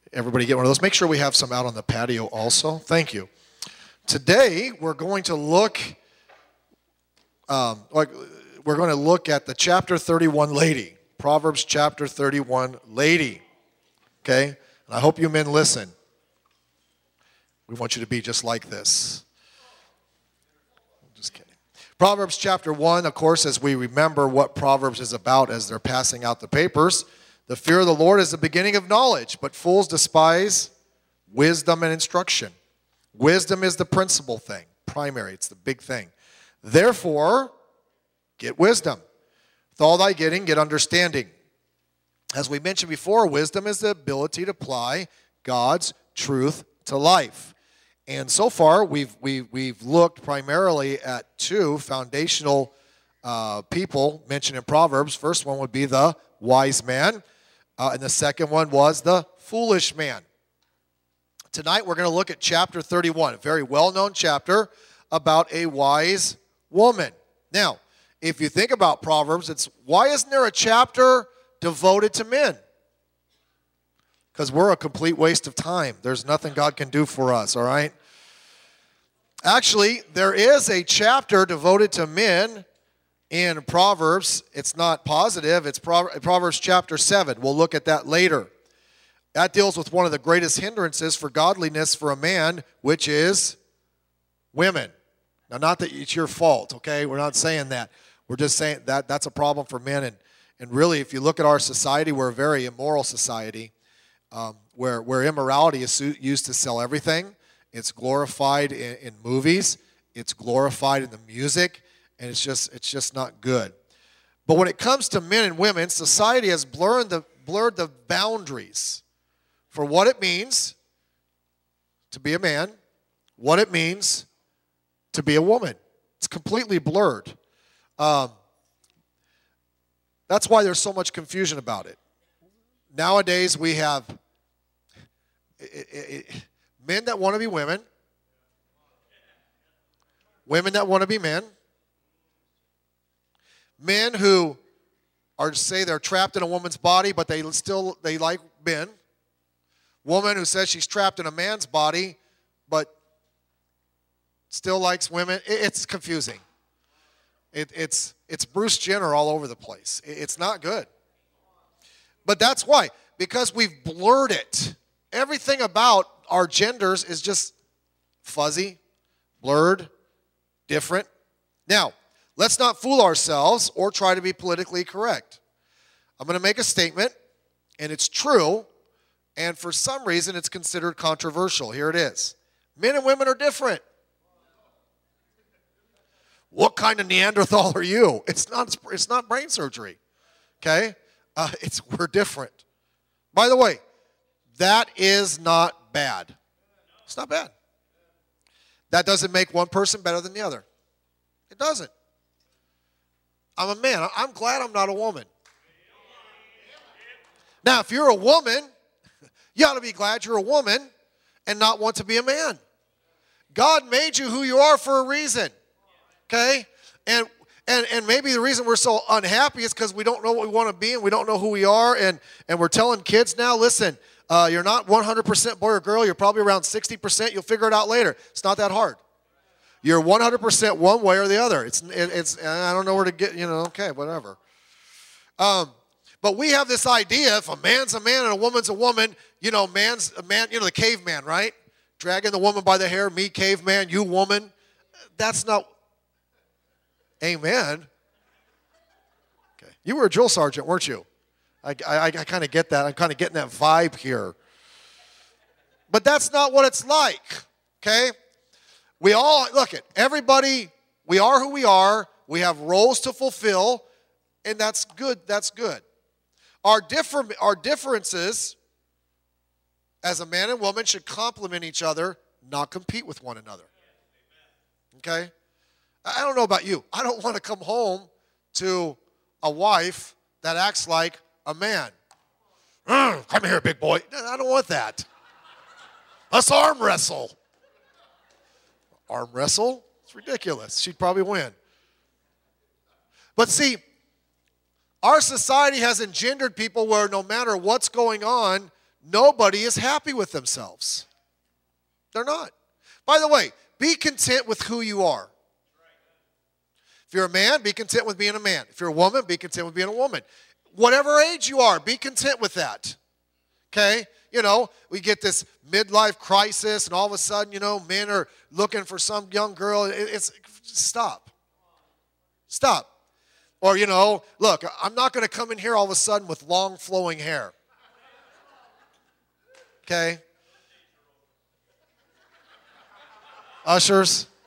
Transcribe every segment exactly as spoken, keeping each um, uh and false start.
Everybody get one of those. Make sure we have some out on the patio also. Thank you. Today we're going to look, um, like we're going to look at the chapter thirty-one lady, Proverbs chapter thirty-one lady. Okay, and I hope you men listen. We want you to be just like this. Just kidding. Proverbs chapter one, of course, as we remember what Proverbs is about as they're passing out the papers. The fear of the Lord is the beginning of knowledge, but fools despise wisdom and instruction. Wisdom is the principal thing, primary, it's the big thing. Therefore, get wisdom. With all thy getting, get understanding. As we mentioned before, wisdom is the ability to apply God's truth to life. And so far, we've, we've, we've looked primarily at two foundational uh, people mentioned in Proverbs. First one would be the wise man. Uh, and the second one was the foolish man. Tonight we're going to look at chapter thirty-one, a very well-known chapter about a wise woman. Now, if you think about Proverbs, it's why isn't there a chapter devoted to men? Because we're a complete waste of time. There's nothing God can do for us, all right? Actually, there is a chapter devoted to men in Proverbs. It's not positive. It's Proverbs chapter seven. We'll look at that later. That deals with one of the greatest hindrances for godliness for a man, which is women. Now, not that it's your fault, okay? We're not saying that. We're just saying that that's a problem for men. And, and really, if you look at our society, we're a very immoral society um, where, where immorality is used to sell everything. It's glorified in, in movies. It's glorified in the music. And it's just it's just not good. But when it comes to men and women, society has blurred the blurred the boundaries for what it means to be a man, what it means to be a woman. It's completely blurred. Um, that's why there's so much confusion about it. Nowadays we have it, it, it, men that want to be women, women that want to be men. Men who are, say, they're trapped in a woman's body, but they still, they like men. Woman who says she's trapped in a man's body, but still likes women. It's confusing. It, it's, it's Bruce Jenner all over the place. It's not good. But that's why. Because we've blurred it. Everything about our genders is just fuzzy, blurred, different. Now, let's not fool ourselves or try to be politically correct. I'm going to make a statement, and it's true, and for some reason it's considered controversial. Here it is. Men and women are different. What kind of Neanderthal are you? It's not, it's not brain surgery, okay? Uh, it's, we're different. By the way, that is not bad. It's not bad. That doesn't make one person better than the other. It doesn't. I'm a man. I'm glad I'm not a woman. Now, if you're a woman, you ought to be glad you're a woman and not want to be a man. God made you who you are for a reason. Okay? And and and maybe the reason we're so unhappy is because we don't know what we want to be and we don't know who we are. And, and we're telling kids now, listen, uh, you're not one hundred percent boy or girl. You're probably around sixty percent. You'll figure it out later. It's not that hard. You're one hundred percent one way or the other. It's, it, it's, I don't know where to get, you know, okay, whatever. Um, but we have this idea, if a man's a man and a woman's a woman, you know, man's a man, you know, the caveman, right? Dragging the woman by the hair, me caveman, you woman. That's not, amen. Okay. You were a drill sergeant, weren't you? I, I, I kind of get that. I'm kind of getting that vibe here. But that's not what it's like, okay? We all, look at everybody, we are who we are. We have roles to fulfill, and that's good. That's good. Our, differ, our differences as a man and woman should complement each other, not compete with one another. Okay? I don't know about you. I don't want to come home to a wife that acts like a man. Mm, come here, big boy. I don't want that. Let's arm wrestle. Arm wrestle? It's ridiculous. She'd probably win. But see, our society has engendered people where no matter what's going on, nobody is happy with themselves. They're not. By the way, be content with who you are. If you're a man, be content with being a man. If you're a woman, be content with being a woman. Whatever age you are, be content with that. Okay? You know, we get this midlife crisis, and all of a sudden, you know, men are looking for some young girl. It's stop. Stop. Or, you know, look, I'm not going to come in here all of a sudden with long flowing hair. Okay? Ushers.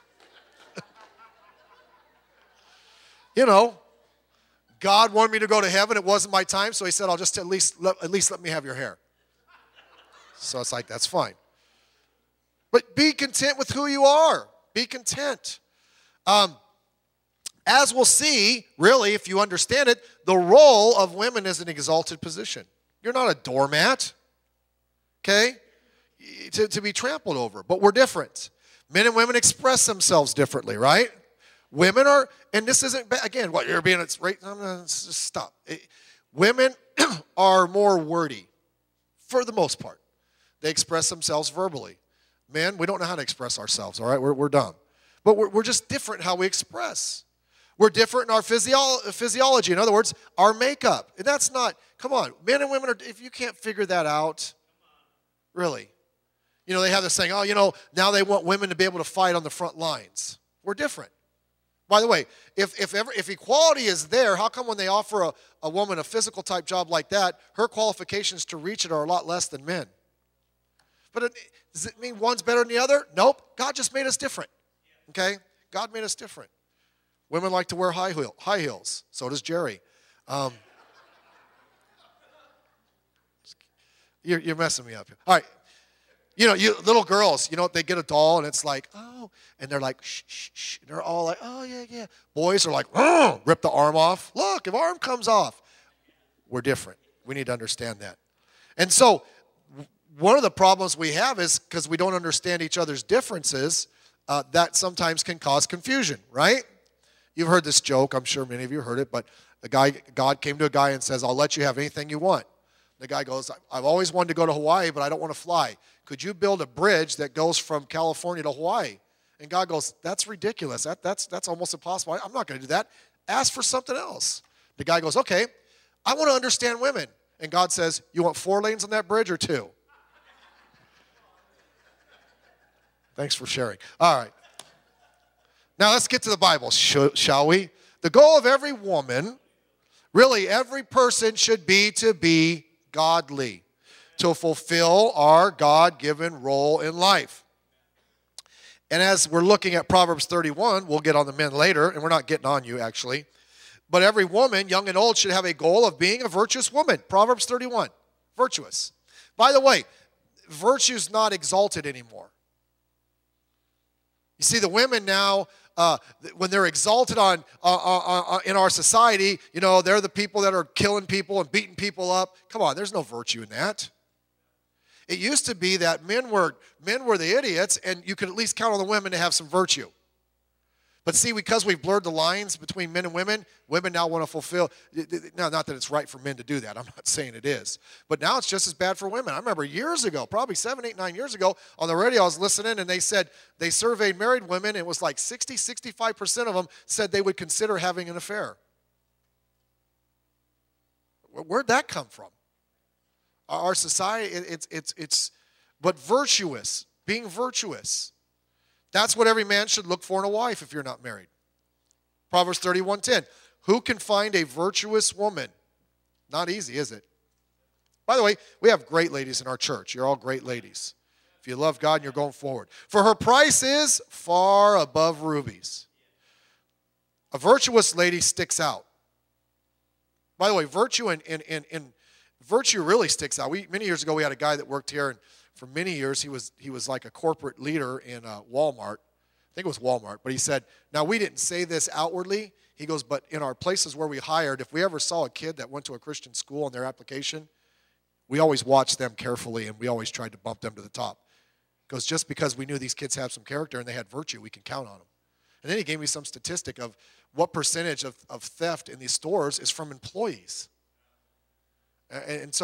You know, God wanted me to go to heaven. It wasn't my time, so he said, I'll just at least let, at least let me have your hair. So it's like, that's fine. But be content with who you are. Be content. Um, as we'll see, really, if you understand it, the role of women is an exalted position. You're not a doormat, okay, to, to be trampled over. But we're different. Men and women express themselves differently, right? Women are, and this isn't, again, what you're being, it's right, I'm gonna just stop. It, women are more wordy, for the most part. They express themselves verbally. Men, we don't know how to express ourselves, all right? We're, we're dumb. But we're, we're just different in how we express. We're different in our physio- physiology. In other words, our makeup. And that's not, come on, men and women, are, if you can't figure that out, really. You know, they have this saying, oh, you know, now they want women to be able to fight on the front lines. We're different. By the way, if if, ever, if equality is there, how come when they offer a, a woman a physical type job like that, her qualifications to reach it are a lot less than men? But it, does it mean one's better than the other? Nope. God just made us different. Okay? God made us different. Women like to wear high, heel, high heels. So does Jerry. Um, you're, you're messing me up here. All right. You know, you little girls, you know, they get a doll and it's like, oh, and they're like, shh, shh, shh. And they're all like, oh, yeah, yeah. Boys are like, oh, rip the arm off. Look, if arm comes off. We're different. We need to understand that. And so one of the problems we have is because we don't understand each other's differences, uh, that sometimes can cause confusion, right? You've heard this joke. I'm sure many of you heard it, but a guy, God came to a guy and says, I'll let you have anything you want. The guy goes, I've always wanted to go to Hawaii, but I don't want to fly. Could you build a bridge that goes from California to Hawaii? And God goes, that's ridiculous. That, that's, that's almost impossible. I'm not going to do that. Ask for something else. The guy goes, okay, I want to understand women. And God says, you want four lanes on that bridge or two? Thanks for sharing. All right. Now let's get to the Bible, shall we? The goal of every woman, really every person, should be to be godly, to fulfill our God-given role in life. And as we're looking at Proverbs thirty-one, we'll get on the men later, and we're not getting on you actually, but every woman, young and old, should have a goal of being a virtuous woman. Proverbs thirty-one, virtuous. By the way, virtue's not exalted anymore. You see, the women now, uh, when they're exalted on uh, uh, uh, in our society, you know, they're the people that are killing people and beating people up. Come on, there's no virtue in that. It used to be that men were men were the idiots, and you could at least count on the women to have some virtue. But see, because we've blurred the lines between men and women, women now want to fulfill. Now, not that it's right for men to do that. I'm not saying it is. But now it's just as bad for women. I remember years ago, probably seven, eight, nine years ago, on the radio I was listening, and they said they surveyed married women, and it was like sixty, sixty-five percent of them said they would consider having an affair. Where'd that come from? Our society, it's, it's, it's, but virtuous, being virtuous. That's what every man should look for in a wife if you're not married. Proverbs thirty-one ten. Who can find a virtuous woman? Not easy, is it? By the way, we have great ladies in our church. You're all great ladies. If you love God and you're going forward. For her price is far above rubies. A virtuous lady sticks out. By the way, virtue in, in, in, in virtue really sticks out. We, many years ago, we had a guy that worked here, and for many years, he was he was like a corporate leader in uh, Walmart. I think it was Walmart. But he said, now we didn't say this outwardly. He goes, but in our places where we hired, if we ever saw a kid that went to a Christian school on their application, we always watched them carefully, and we always tried to bump them to the top. He goes, just because we knew these kids have some character and they had virtue, we can count on them. And then he gave me some statistic of what percentage of, of theft in these stores is from employees. And, and so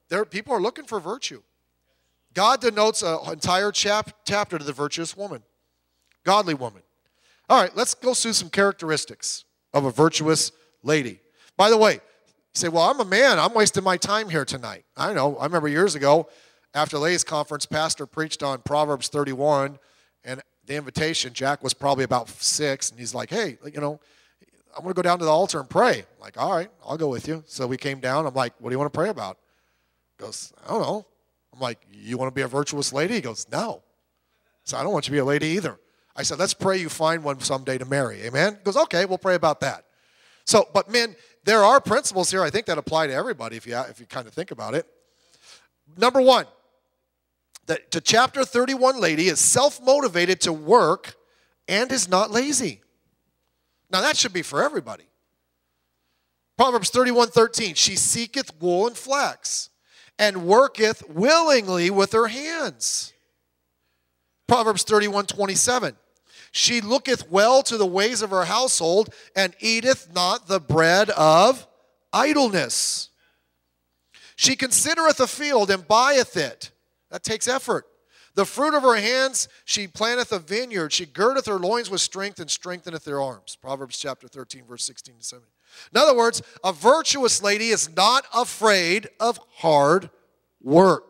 There, people are looking for virtue. God denotes an entire chap, chapter to the virtuous woman, godly woman. All right, let's go through some characteristics of a virtuous lady. By the way, you say, well, I'm a man. I'm wasting my time here tonight. I know. I remember years ago, after the ladies' conference, pastor preached on Proverbs thirty-one, and the invitation, Jack was probably about six, and he's like, hey, you know, I'm going to go down to the altar and pray. I'm like, all right, I'll go with you. So we came down. I'm like, what do you want to pray about? He goes, I don't know. I'm like, you want to be a virtuous lady? He goes, no. So I don't want you to be a lady either. I said, let's pray you find one someday to marry. Amen? He goes, okay, we'll pray about that. So, but men, there are principles here I think that apply to everybody if you, if you kind of think about it. Number one, the, the chapter thirty-one lady is self-motivated to work and is not lazy. Now that should be for everybody. Proverbs thirty-one thirteen, she seeketh wool and flax, and worketh willingly with her hands. Proverbs thirty-one twenty-seven, she looketh well to the ways of her household, and eateth not the bread of idleness. She considereth a field, and buyeth it. That takes effort. The fruit of her hands, she planteth a vineyard. She girdeth her loins with strength, and strengtheneth her arms. Proverbs chapter thirteen, verse sixteen to seventeen. In other words, a virtuous lady is not afraid of hard work.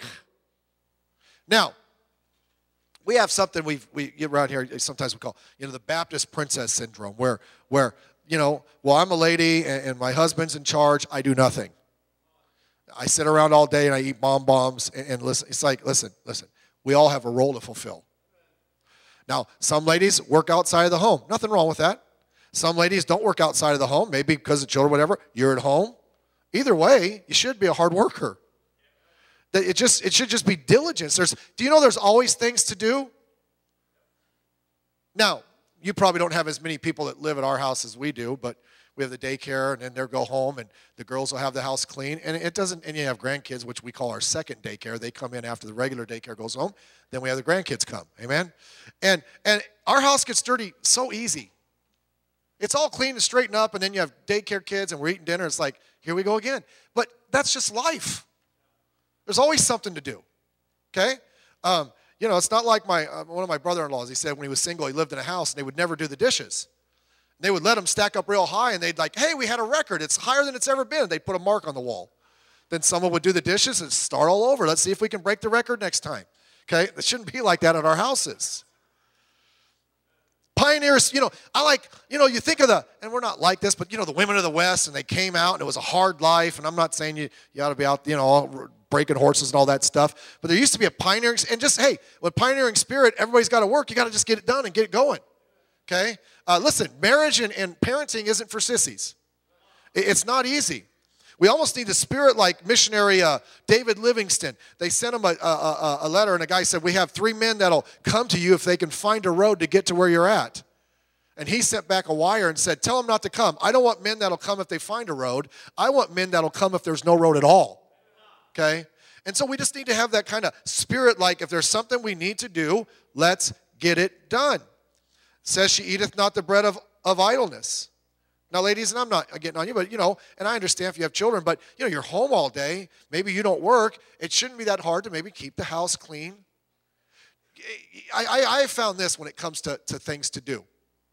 Now, we have something we've, we get around here, sometimes we call, you know, the Baptist princess syndrome, where, where you know, well, I'm a lady, and, and my husband's in charge, I do nothing. I sit around all day, and I eat bonbons, and, and listen. It's like, listen, listen, we all have a role to fulfill. Now, some ladies work outside of the home. Nothing wrong with that. Some ladies don't work outside of the home, maybe because of children, whatever. You're at home. Either way, you should be a hard worker. It just it should just be diligence. There's, do you know there's always things to do? Now, you probably don't have as many people that live at our house as we do, but we have the daycare, and then they'll go home, and the girls will have the house clean. And it doesn't. And you have grandkids, which we call our second daycare. They come in after the regular daycare goes home. Then we have the grandkids come. Amen. And and our house gets dirty so easy. It's all clean and straightened up, and then you have daycare kids, and we're eating dinner. It's like, here we go again. But that's just life. There's always something to do, okay? Um, you know, it's not like my uh, one of my brother-in-laws. He said when he was single, he lived in a house, and they would never do the dishes. They would let them stack up real high, and they'd like, hey, we had a record. It's higher than it's ever been. They'd put a mark on the wall. Then someone would do the dishes and start all over. Let's see if we can break the record next time, okay? It shouldn't be like that at our houses. Pioneers, you know, I like, you know, you think of the, and we're not like this, but, you know, the women of the West, and they came out, and it was a hard life, and I'm not saying you, you ought to be out, you know, breaking horses and all that stuff, but there used to be a pioneering, and just, hey, with pioneering spirit, everybody's got to work. You got to just get it done and get it going, okay? Uh, listen, marriage and, and parenting isn't for sissies. It, it's not easy. We almost need a spirit like missionary uh, David Livingston. They sent him a, a, a letter, and a guy said, we have three men that'll come to you if they can find a road to get to where you're at. And he sent back a wire and said, tell them not to come. I don't want men that'll come if they find a road. I want men that'll come if there's no road at all. Okay? And so we just need to have that kind of spirit like if there's something we need to do, let's get it done. It says she eateth not the bread of, of idleness. Now, ladies, and I'm not getting on you, but, you know, and I understand if you have children, but, you know, you're home all day. Maybe you don't work. It shouldn't be that hard to maybe keep the house clean. I, I, I have found this when it comes to, to things to do.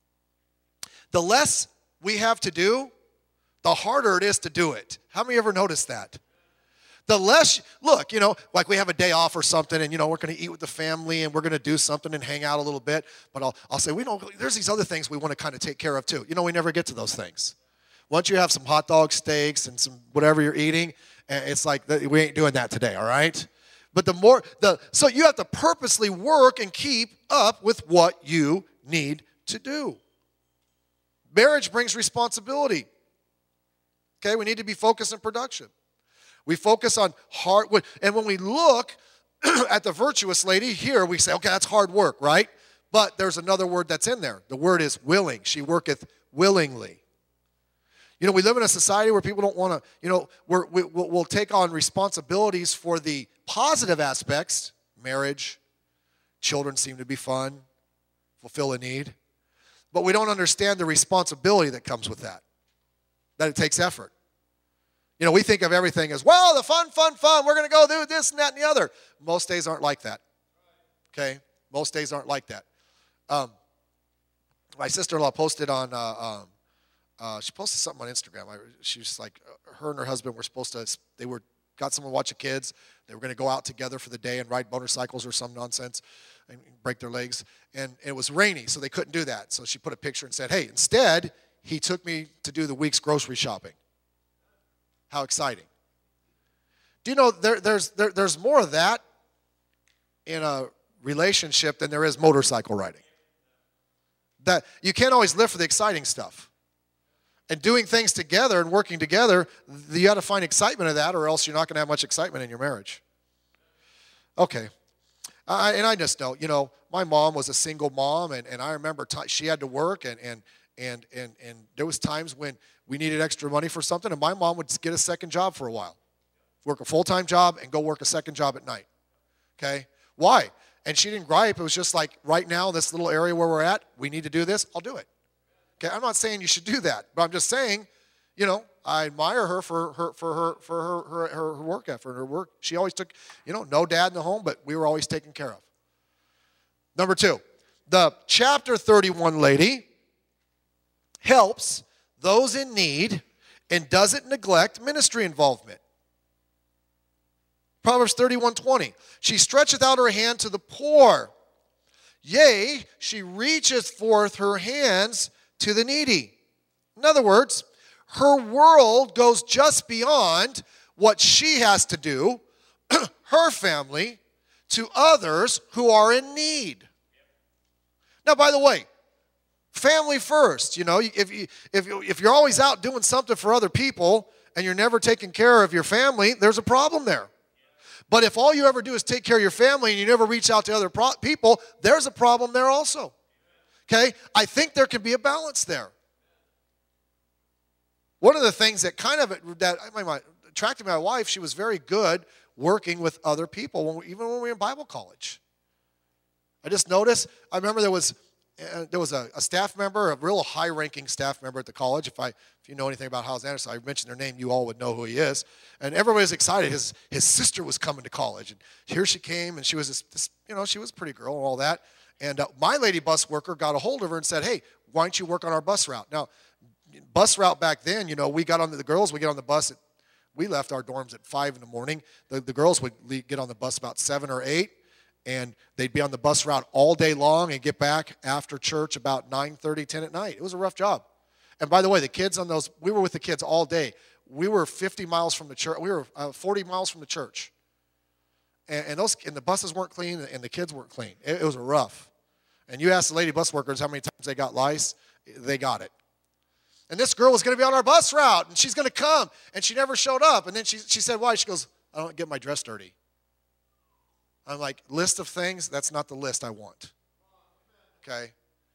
The less we have to do, the harder it is to do it. How many ever noticed that? The less, look, you know, like we have a day off or something, and, you know, we're going to eat with the family, and we're going to do something and hang out a little bit. But I'll, I'll say, we don't, there's these other things we want to kind of take care of too. You know, we never get to those things. Once you have some hot dog steaks and some whatever you're eating, it's like, we ain't doing that today, all right? But the more, the so you have to purposely work and keep up with what you need to do. Marriage brings responsibility. Okay, we need to be focused on production. We focus on hard work. And when we look at the virtuous lady here, we say, okay, that's hard work, right? But there's another word that's in there. The word is willing. She worketh willingly. You know, we live in a society where people don't want to, you know, we're, we, we'll, we'll take on responsibilities for the positive aspects. Marriage, children seem to be fun, fulfill a need. But we don't understand the responsibility that comes with that, that it takes effort. You know, we think of everything as, well, the fun, fun, fun. We're going to go do this and that and the other. Most days aren't like that. Okay? Most days aren't like that. Um, my sister-in-law posted on, uh, um, uh, she posted something on Instagram. I, she was like, uh, her and her husband were supposed to, they were, got someone watching kids. They were going to go out together for the day and ride motorcycles or some nonsense and break their legs. And it was rainy, so they couldn't do that. So she put a picture and said, hey, instead, he took me to do the week's grocery shopping. How exciting. Do you know there, there's, there, there's more of that in a relationship than there is motorcycle riding? That you can't always live for the exciting stuff. And doing things together and working together, you got to find excitement in that, or else you're not going to have much excitement in your marriage. Okay. I, and I just know, you know, my mom was a single mom, and, and I remember t- she had to work, and, and, and, and, and there was times when we needed extra money for something, and my mom would get a second job for a while. Work a full-time job and go work a second job at night. Okay? Why? And she didn't gripe. It was just like, right now, this little area where we're at, we need to do this, I'll do it. Okay? I'm not saying you should do that, but I'm just saying, you know, I admire her for her for her for her her, her, her work effort, her work. She always took, you know, no dad in the home, but we were always taken care of. Number two, the chapter thirty-one lady helps those in need and doesn't neglect ministry involvement. Proverbs thirty-one twenty. She stretcheth out her hand to the poor. Yea, she reacheth forth her hands to the needy. In other words, her world goes just beyond what she has to do, her family, to others who are in need. Now, by the way, family first. You know, if, you, if, if you're always out doing something for other people and you're never taking care of your family, there's a problem there. But if all you ever do is take care of your family and you never reach out to other pro- people, there's a problem there also. Okay? I think there can be a balance there. One of the things that kind of that attracted my wife, she was very good working with other people, when we, even when we were in Bible college. I just noticed, I remember there was uh, there was a, a staff member, a real high-ranking staff member at the college. If I, if you know anything about Hyles Anderson, I mentioned their name, you all would know who he is. And everybody was excited. His his sister was coming to college, and here she came, and she was this, this you know, she was a pretty girl and all that. And uh, my lady bus worker got a hold of her and said, hey, why don't you work on our bus route? Now, bus route back then, you know, we got on the, the girls, we get on the bus, at, we left our dorms at five in the morning. The, the girls would leave, get on the bus about seven or eight, and they'd be on the bus route all day long and get back after church about nine thirty, ten at night. It was a rough job. And by the way, the kids on those, we were with the kids all day. We were fifty miles from the church. We were uh, forty miles from the church. And, and those and the buses weren't clean, and the kids weren't clean. It, it was rough. And you ask the lady bus workers how many times they got lice, they got it. And this girl was going to be on our bus route, and she's going to come, and she never showed up. And then she, she said, why? She goes, I don't get my dress dirty. I'm like, list of things, that's not the list I want. Okay?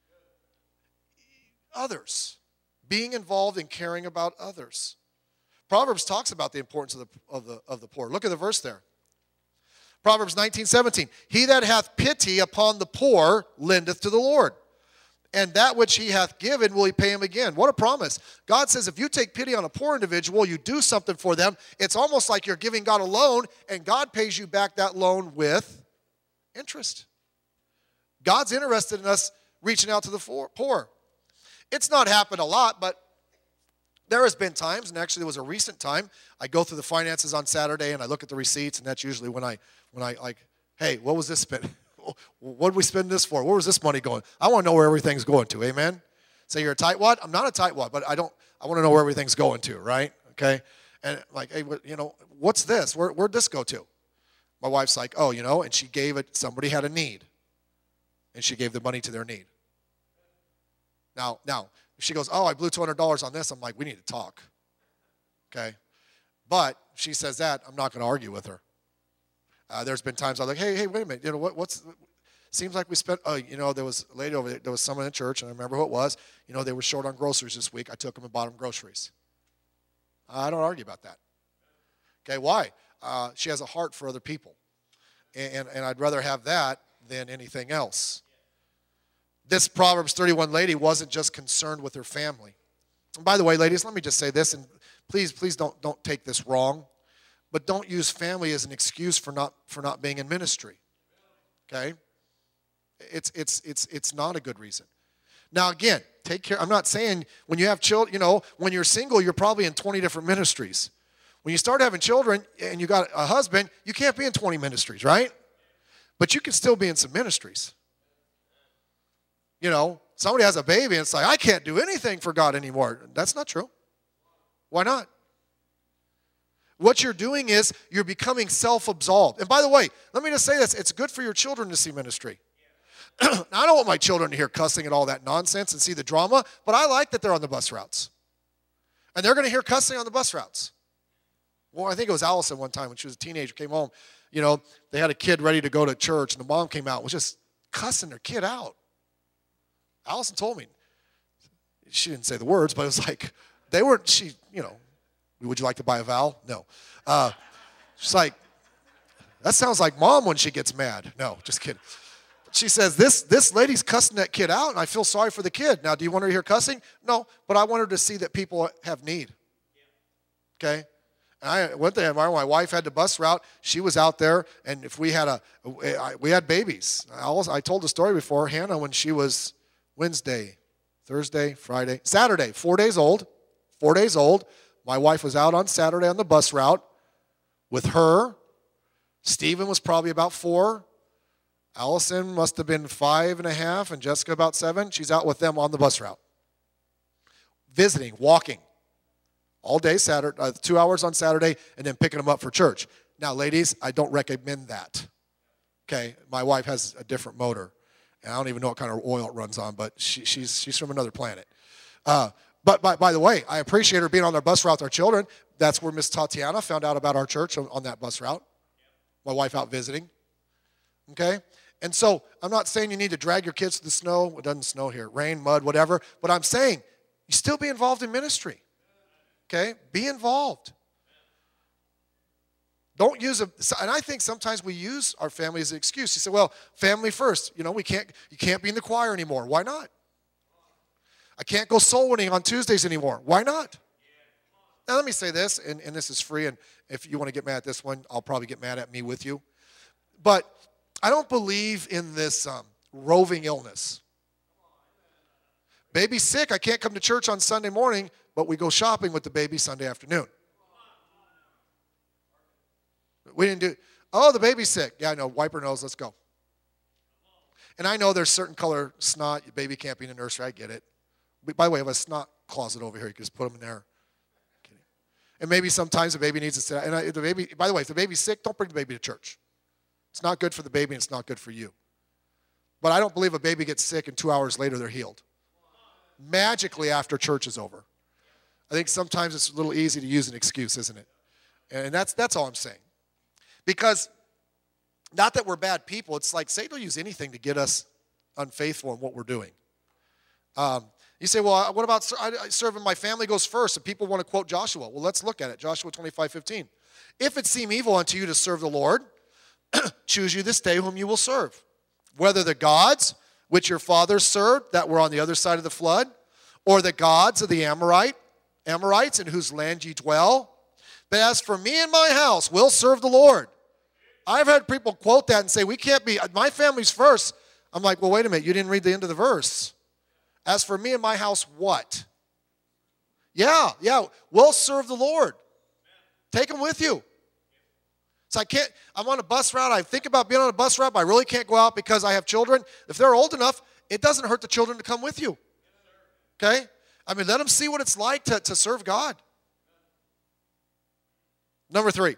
Others. Being involved in caring about others. Proverbs talks about the importance of the, of the, of the poor. Look at the verse there. Proverbs nineteen seventeen. He that hath pity upon the poor lendeth to the Lord, and that which he hath given will he pay him again. What a promise. God says if you take pity on a poor individual, you do something for them, it's almost like you're giving God a loan, and God pays you back that loan with interest. God's interested in us reaching out to the poor. It's not happened a lot, but there has been times, and actually there was a recent time, I go through the finances on Saturday, and I look at the receipts, and that's usually when I, when I like, hey, what was this spent? What did we spend this for? Where was this money going? I want to know where everything's going to, amen? Say you're a tightwad? I'm not a tightwad, but I don't, I want to know where everything's going to, right? Okay? And like, hey, you know, what's this? Where, where'd this go to? My wife's like, oh, you know, and she gave it, somebody had a need, and she gave the money to their need. Now, now, if she goes, oh, I blew two hundred dollars on this, I'm like, we need to talk, okay? But she says that, I'm not going to argue with her. Uh, there's been times I'm like, hey, hey, wait a minute, you know, what, what's, seems like we spent, oh, you know, there was a lady over there, there was someone in church, and I remember who it was, you know, they were short on groceries this week. I took them and bought them groceries. I don't argue about that. Okay, why? Uh, she has a heart for other people, and, and, and I'd rather have that than anything else. This Proverbs thirty-one lady wasn't just concerned with her family. And by the way, ladies, let me just say this, and please, please don't, don't take this wrong, but don't use family as an excuse for not, for not being in ministry, okay? It's, it's, it's, it's not a good reason. Now, again, take care. I'm not saying when you have children, you know, when you're single, you're probably in twenty different ministries. When you start having children and you got a husband, you can't be in twenty ministries, right? But you can still be in some ministries. You know, somebody has a baby and it's like, I can't do anything for God anymore. That's not true. Why not? What you're doing is you're becoming self-absolved. And by the way, let me just say this. It's good for your children to see ministry. Now, I don't want my children to hear cussing and all that nonsense and see the drama, but I like that they're on the bus routes. And they're going to hear cussing on the bus routes. Well, I think it was Allison one time when she was a teenager, came home. You know, they had a kid ready to go to church, and the mom came out and was just cussing their kid out. Allison told me. She didn't say the words, but it was like, they weren't, she, you know, would you like to buy a vowel? No. Uh, she's like, that sounds like mom when she gets mad. No, just kidding. She says, this, this lady's cussing that kid out, and I feel sorry for the kid. Now, do you want her to hear cussing? No, but I want her to see that people have need. Okay? And I went there, my wife had the bus route. She was out there, and if we had a, we had babies. I, also, I told the story before. Hannah, when she was Wednesday, Thursday, Friday, Saturday, four days old, four days old. My wife was out on Saturday on the bus route with her. Stephen was probably about four. Allison must have been five and a half, and Jessica about seven. She's out with them on the bus route. Visiting, walking. All day, Saturday, uh, two hours on Saturday, and then picking them up for church. Now, ladies, I don't recommend that. Okay, my wife has a different motor, and I don't even know what kind of oil it runs on, but she, she's, she's from another planet. Uh, but by, by the way, I appreciate her being on their bus route with our children. That's where Miss Tatiana found out about our church on, on that bus route. My wife out visiting. Okay? And so I'm not saying you need to drag your kids to the snow. It doesn't snow here. Rain, mud, whatever. But I'm saying you still be involved in ministry. Okay? Be involved. Don't use a, and I think sometimes we use our family as an excuse. You say, well, family first. You know, we can't, you can't be in the choir anymore. Why not? I can't go soul winning on Tuesdays anymore. Why not? Now, let me say this, and, and this is free, and if you want to get mad at this one, I'll probably get mad at me with you. But I don't believe in this um, roving illness. Baby's sick. I can't come to church on Sunday morning, but we go shopping with the baby Sunday afternoon. We didn't do, oh, the baby's sick. Yeah, I know. Wipe her nose. Let's go. And I know there's certain color snot. Your baby can't be in the nursery. I get it. But by the way, I have a snot closet over here. You can just put them in there. And maybe sometimes the baby needs to sit. And I, the baby, by the way, if the baby's sick, don't bring the baby to church. It's not good for the baby, and it's not good for you. But I don't believe a baby gets sick and two hours later they're healed. Magically after church is over. I think sometimes it's a little easy to use an excuse, isn't it? And that's that's all I'm saying. Because not that we're bad people. It's like Satan will use anything to get us unfaithful in what we're doing. Um, you say, well, what about serving my family goes first? And people want to quote Joshua. Well, let's look at it. Joshua twenty-five fifteen. If it seem evil unto you to serve the Lord, choose you this day whom you will serve. Whether the gods which your fathers served that were on the other side of the flood, or the gods of the Amorite, Amorites in whose land ye dwell. But as for me and my house, we'll serve the Lord. I've had people quote that and say, we can't be, my family's first. I'm like, well, wait a minute, you didn't read the end of the verse. As for me and my house, what? Yeah, yeah, we'll serve the Lord. Take them with you. So I can't, I'm on a bus route. I think about being on a bus route, but I really can't go out because I have children. If they're old enough, it doesn't hurt the children to come with you. Okay? I mean, let them see what it's like to, to serve God. Number three.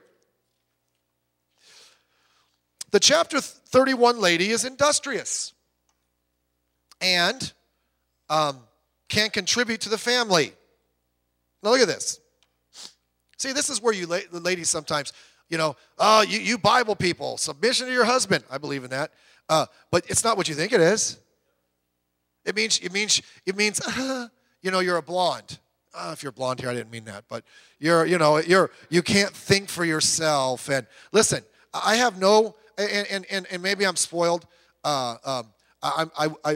The chapter thirty-one lady is industrious and um, can contribute to the family. Now look at this. See, this is where you la- the ladies sometimes, you know, oh, you, you Bible people, submission to your husband. I believe in that. Uh, but it's not what you think it is. It means, it means, it means, uh, you know, you're a blonde. Uh, if you're blonde here, I didn't mean that. But you're, you know, you're, you can't think for yourself. And listen, I have no, and and and, and maybe I'm spoiled. Uh, um, I, I, I, I,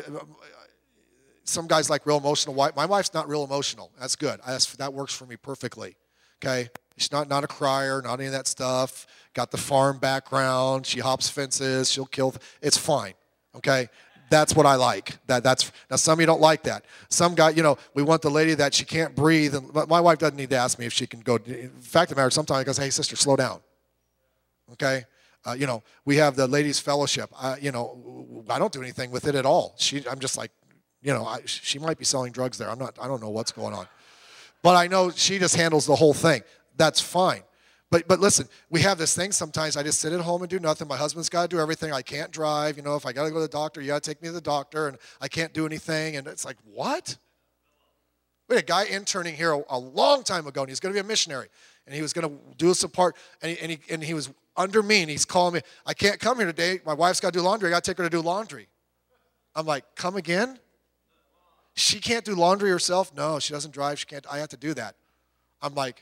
some guys like real emotional wife. My wife's not real emotional. That's good. That's, that works for me perfectly. okay? She's not, not a crier, not any of that stuff. Got the farm background. She hops fences. She'll kill. It's fine, okay? That's what I like. That that's now some of you don't like that. Some guy, you know, we want the lady that she can't breathe. And my wife doesn't need to ask me if she can go. In fact of the matter, sometimes I goes, hey sister, slow down. Okay, uh, you know, we have the ladies' fellowship. I, you know, I don't do anything with it at all. She, I'm just like, you know, I, she might be selling drugs there. I'm not. I don't know what's going on, but I know she just handles the whole thing. That's fine. But but listen, we have this thing sometimes. I just sit at home and do nothing. My husband's got to do everything. I can't drive. You know, if I got to go to the doctor, you got to take me to the doctor, and I can't do anything. And it's like, what? We had a guy interning here a, a long time ago, and he's going to be a missionary, and he was going to do us a part, and he, and he and he was under me, and he's calling me. I can't come here today. My wife's got to do laundry. I got to take her to do laundry. I'm like, come again? She can't do laundry herself? No, she doesn't drive. She can't. I have to do that. I'm like,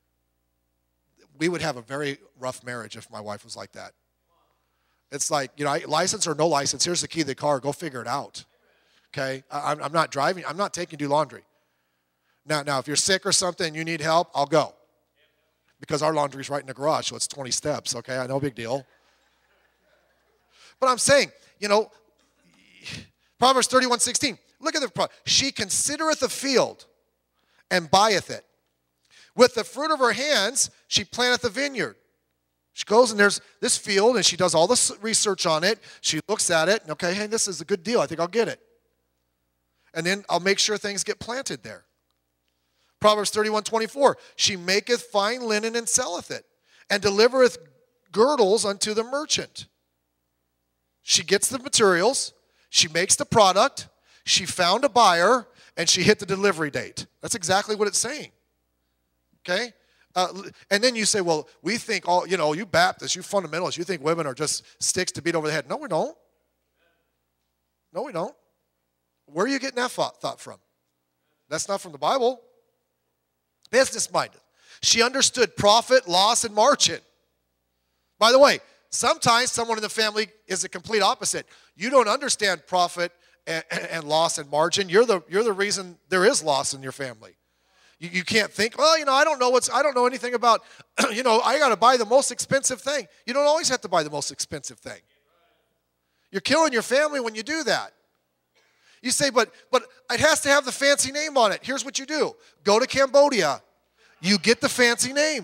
we would have a very rough marriage if my wife was like that. It's like, you know, I, license or no license, here's the key to the car. Go figure it out, okay? I, I'm not driving. I'm not taking you to do laundry. Now, now, if you're sick or something and you need help, I'll go. Because our laundry's right in the garage, so it's twenty steps, okay? No big deal. But I'm saying, you know, Proverbs thirty-one sixteen. Look at the, she considereth a field and buyeth it. With the fruit of her hands, she planteth a vineyard. She goes and there's this field, and she does all this research on it. She looks at it, and okay, hey, this is a good deal. I think I'll get it. And then I'll make sure things get planted there. Proverbs thirty-one twenty-four. She maketh fine linen and selleth it, and delivereth girdles unto the merchant. She gets the materials. She makes the product. She found a buyer, and she hit the delivery date. That's exactly what it's saying. Okay? Uh, and then you say, well, we think all, you know, you Baptists, you fundamentalists, you think women are just sticks to beat over the head. No, we don't. No, we don't. Where are you getting that thought, thought from? That's not from the Bible. Business-minded. She understood profit, loss, and margin. By the way, sometimes someone in the family is the complete opposite. You don't understand profit and, and loss and margin. You're the, you're the reason there is loss in your family. You, you can't think, well, you know, I don't know what's, I don't know anything about, you know, I got to buy the most expensive thing. You don't always have to buy the most expensive thing. You're killing your family when you do that. You say, but but it has to have the fancy name on it. Here's what you do. Go to Cambodia. You get the fancy name.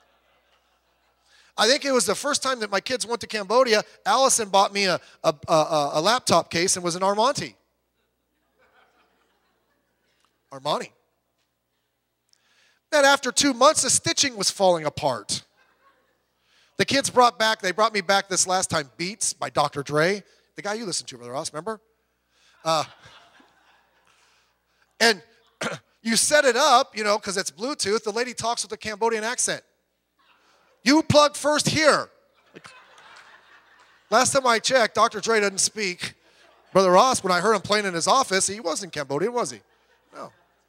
I think it was the first time that my kids went to Cambodia, Allison bought me a, a, a, a laptop case and was an Armani. Armani. Then after two months, the stitching was falling apart. The kids brought back, they brought me back this last time, Beats by Doctor Dre. The guy you listened to, Brother Ross, remember? Uh, and you set it up, you know, because it's Bluetooth. The lady talks with a Cambodian accent. You plug first here. Like, last time I checked, Doctor Dre doesn't speak. Brother Ross, when I heard him playing in his office, he wasn't Cambodian, was he? No.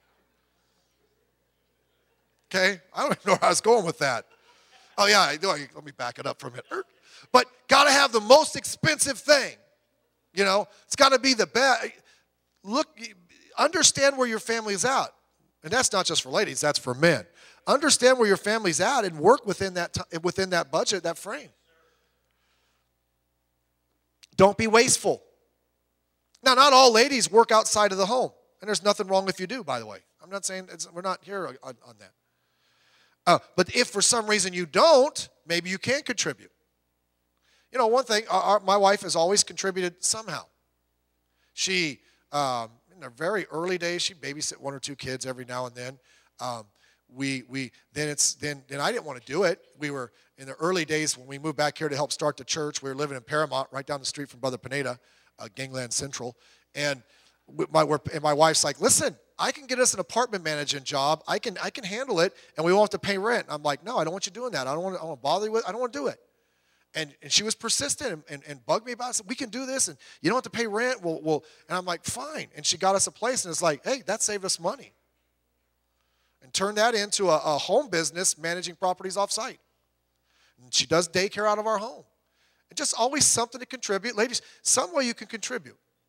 Okay, I don't even know where I was going with that. Oh, yeah, I do. Let me back it up for a minute. But got to have the most expensive thing. You know, it's got to be the best. Look, understand where your family's at. And that's not just for ladies, that's for men. Understand where your family's at and work within that, t- within that budget, that frame. Don't be wasteful. Now, not all ladies work outside of the home. And there's nothing wrong if you do, by the way. I'm not saying, it's, we're not here on, on that. Uh, but if for some reason you don't, maybe you can contribute. You know, one thing, our, our, my wife has always contributed somehow. She, um, in the very early days, she babysit one or two kids every now and then. Um, we, we, then it's, then, then I didn't want to do it. We were, in the early days when we moved back here to help start the church, we were living in Paramount, right down the street from Brother Pineda, uh, Gangland Central. And my, and my wife's like, listen, I can get us an apartment management job. I can I can handle it, and we won't have to pay rent. And I'm like, no, I don't want you doing that. I don't want to, I don't want to bother you with. I don't want to do it. And and she was persistent and, and, and bugged me about it. Said, we can do this, and you don't have to pay rent. We'll, we'll, and I'm like, fine. And she got us a place, and it's like, hey, that saved us money. And turned that into a, a home business managing properties off-site. And she does daycare out of our home. And just always something to contribute. Ladies, some way you can contribute.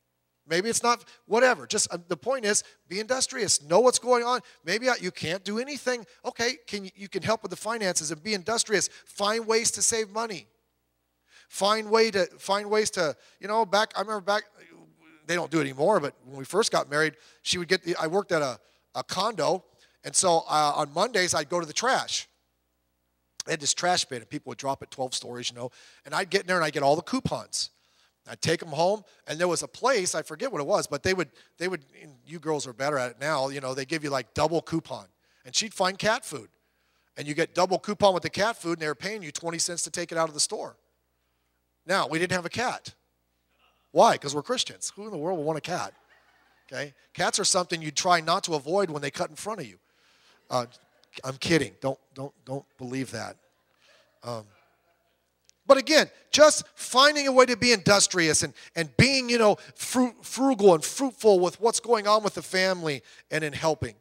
Maybe it's not, whatever. Just uh, the point is, be industrious. Know what's going on. Maybe you can't do anything. Okay, can you, you can help with the finances and be industrious. Find ways to save money. Find way to find ways to, you know, back, I remember back, they don't do it anymore, but when we first got married, she would get the, I worked at a, a condo, and so uh, on Mondays, I'd go to the trash. They had this trash bin, and people would drop it twelve stories, you know, and I'd get in there, and I'd get all the coupons. I'd take them home, and there was a place, I forget what it was, but they would, they would, and you girls are better at it now, you know, they give you like double coupon. And she'd find cat food. And you get double coupon with the cat food, and they were paying you twenty cents to take it out of the store. Now, we didn't have a cat. Why? Because we're Christians. Who in the world would want a cat? Okay? Cats are something you try not to avoid when they cut in front of you. Uh, I'm kidding. Don't, don't, don't believe that. Um, But again, just finding a way to be industrious and, and being, you know, fruit, frugal and fruitful with what's going on with the family and in helping.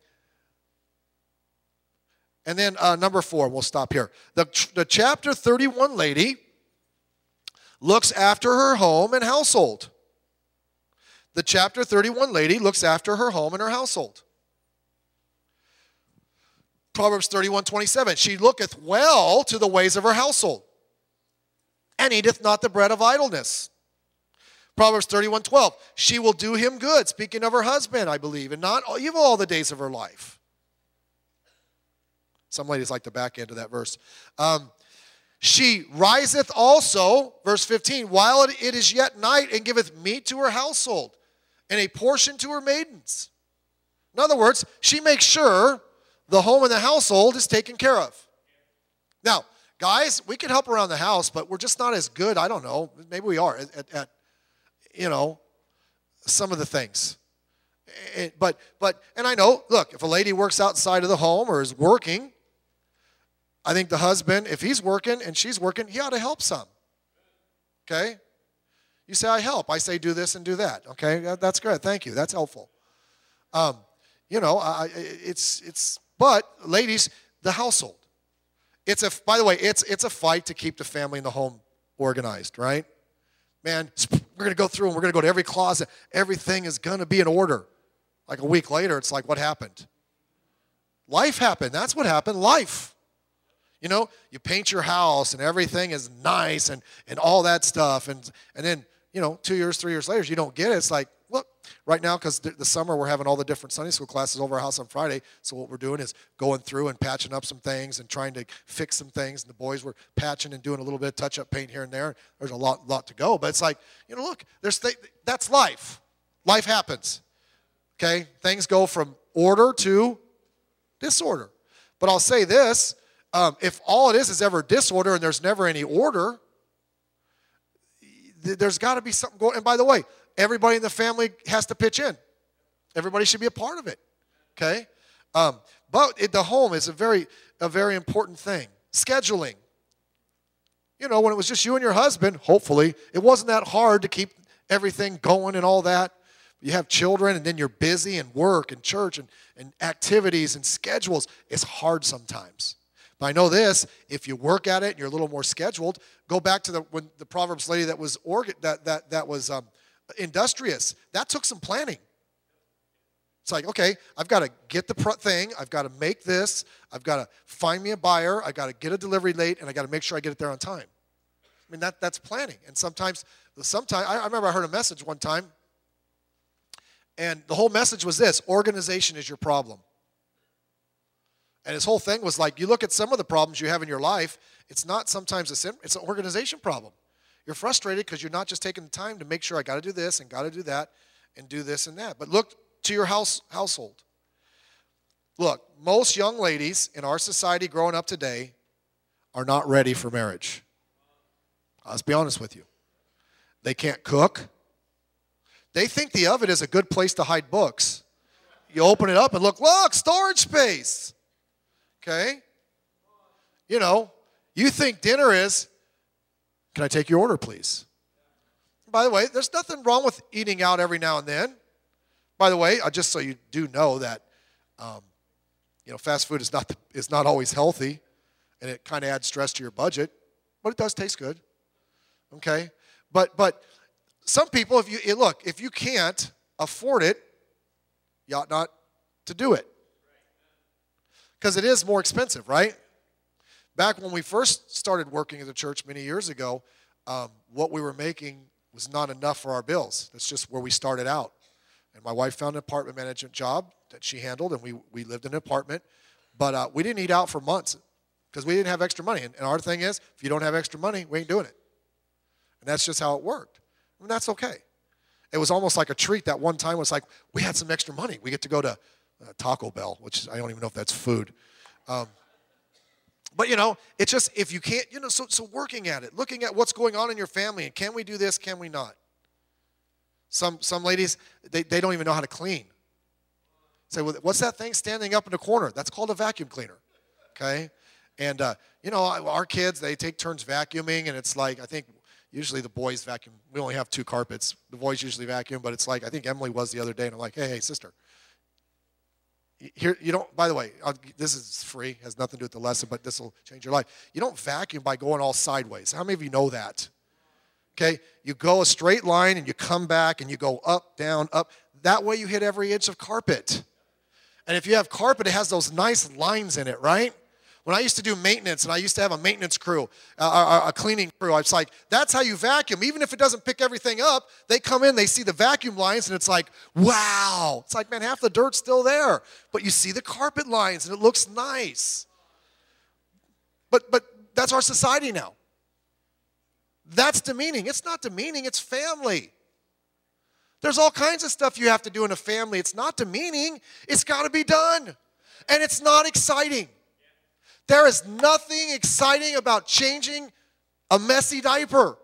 And then uh, number four, we'll stop here. The, the chapter thirty-one lady looks after her home and household. The chapter thirty-one lady looks after her home and her household. Proverbs thirty-one twenty-seven, she looketh well to the ways of her household, and eateth not the bread of idleness. Proverbs thirty-one twelve, she will do him good, speaking of her husband, I believe, and not evil all the days of her life. Some ladies like the back end of that verse. Um, she riseth also, verse fifteen, while it is yet night, and giveth meat to her household, and a portion to her maidens. In other words, she makes sure the home and the household is taken care of. Now, guys, we can help around the house, but we're just not as good, I don't know, maybe we are, at, at, at you know, some of the things. It, but, but, and I know, look, if a lady works outside of the home or is working, I think the husband, if he's working and she's working, he ought to help some. Okay? You say, I help. I say, do this and do that. Okay? That's good. Thank you. That's helpful. Um, you know, I, it's, it's, but ladies, the household. It's a, by the way, it's it's a fight to keep the family and the home organized, right? Man, we're going to go through and we're going to go to every closet. Everything is going to be in order. Like a week later, it's like, what happened? Life happened. That's what happened. Life. You know, you paint your house and everything is nice and, and all that stuff. And, and then, you know, two years, three years later, you don't get it. It's like, look, right now, because the, the summer we're having all the different Sunday school classes over our house on Friday. So what we're doing is going through and patching up some things and trying to fix some things. And the boys were patching and doing a little bit of touch-up paint here and there. There's a lot, lot to go. But it's like, you know, look, there's th- that's life. Life happens. Okay? Things go from order to disorder. But I'll say this. Um, if all it is is ever disorder and there's never any order, th- there's got to be something going. And by the way, everybody in the family has to pitch in. Everybody should be a part of it. Okay? Um, but it, the home is a very, a very important thing. Scheduling. You know, when it was just you and your husband, hopefully, it wasn't that hard to keep everything going and all that. You have children, and then you're busy and work and church and, and activities and schedules. It's hard sometimes. But I know this, if you work at it and you're a little more scheduled, go back to the when the Proverbs lady that was organ, that that that was um, industrious. That took some planning. It's like, okay, I've got to get the thing, I've got to make this, I've got to find me a buyer, I've got to get a delivery late, and I got to make sure I get it there on time. I mean, that that's planning. And sometimes, sometimes I, I remember I heard a message one time, and the whole message was this: organization is your problem. And his whole thing was like, you look at some of the problems you have in your life, it's not sometimes a sim, it's an organization problem. You're frustrated because you're not just taking the time to make sure I got to do this and got to do that and do this and that. But look to your house household. Look, most young ladies in our society growing up today are not ready for marriage. Let's be honest with you. They can't cook. They think the oven is a good place to hide books. You open it up and look, look, storage space. Okay? You know, you think dinner is, can I take your order, please? By the way, there's nothing wrong with eating out every now and then. By the way, just so you do know that, um, you know, fast food is not the, is not always healthy, and it kind of adds stress to your budget, but it does taste good. Okay? But but some people, if you look, if you can't, afford it, you ought not to do it. Because it is more expensive, right? Back when we first started working at the church many years ago, um, what we were making was not enough for our bills. That's just where we started out. And my wife found an apartment management job that she handled, and we, we lived in an apartment. But uh, we didn't eat out for months because we didn't have extra money. And, and our thing is, if you don't have extra money, we ain't doing it. And that's just how it worked. And that's okay. It was almost like a treat that one time. It was like, we had some extra money. We get to go to uh, Taco Bell, which I don't even know if that's food. Um, but, you know, it's just, if you can't, you know, so, so working at it, looking at what's going on in your family, and can we do this, can we not? Some some ladies, they, they don't even know how to clean. Say, well, what's that thing standing up in the corner? That's called a vacuum cleaner, okay? And, uh, you know, our kids, they take turns vacuuming, and it's like, I think usually the boys vacuum. We only have two carpets. The boys usually vacuum, but it's like, I think Emily was the other day, and I'm like, hey, hey, sister. Here, you don't, by the way, I'll, this is free, has nothing to do with the lesson, but this will change your life. You don't vacuum by going all sideways. How many of you know that? Okay, you go a straight line and you come back and you go up, down, up. That way you hit every inch of carpet. And if you have carpet, it has those nice lines in it, right? When I used to do maintenance, and I used to have a maintenance crew, uh, a cleaning crew, I was like, that's how you vacuum. Even if it doesn't pick everything up, they come in, they see the vacuum lines, and it's like, wow. It's like, man, half the dirt's still there. But you see the carpet lines, and it looks nice. But, but that's our society now. That's demeaning. It's not demeaning, it's family. There's all kinds of stuff you have to do in a family. It's not demeaning. It's got to be done. And it's not exciting. There is nothing exciting about changing a messy diaper.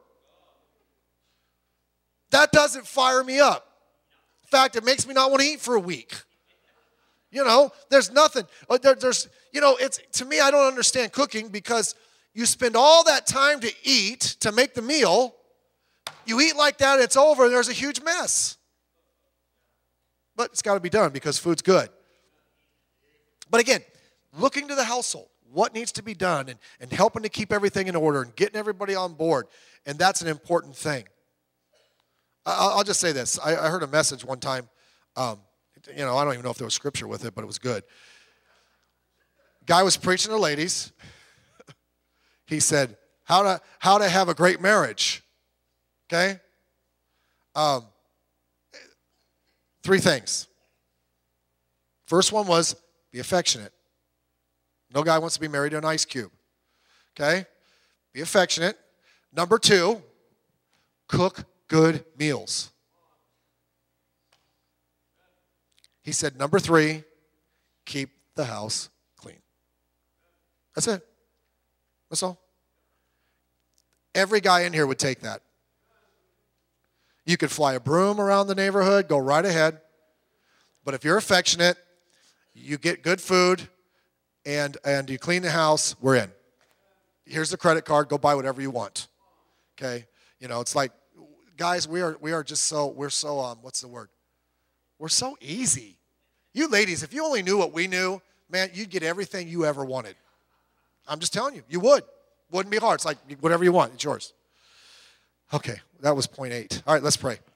That doesn't fire me up. In fact, it makes me not want to eat for a week. You know, there's nothing. There, there's, you know, it's, to me, I don't understand cooking because you spend all that time to eat, to make the meal. You eat like that, it's over, and there's a huge mess. But it's got to be done because food's good. But again, looking to the household, what needs to be done, and, and helping to keep everything in order and getting everybody on board. And that's an important thing. I'll, I'll just say this. I, I heard a message one time. Um, you know, I don't even know if there was scripture with it, but it was good. Guy was preaching to ladies. He said, how to, how to have a great marriage. Okay? Um, three things. First one was be affectionate. No guy wants to be married to an ice cube. Okay? Be affectionate. Number two, cook good meals. He said, number three, keep the house clean. That's it. That's all. Every guy in here would take that. You could fly a broom around the neighborhood, go right ahead. But if you're affectionate, you get good food, and, and you clean the house, we're in. Here's the credit card, go buy whatever you want. Okay? You know, it's like, guys, we are we are just so, we're so, um, what's the word? We're so easy. You ladies, if you only knew what we knew, man, you'd get everything you ever wanted. I'm just telling you, you would. Wouldn't be hard. It's like, whatever you want, it's yours. Okay, that was point eight. All right, let's pray.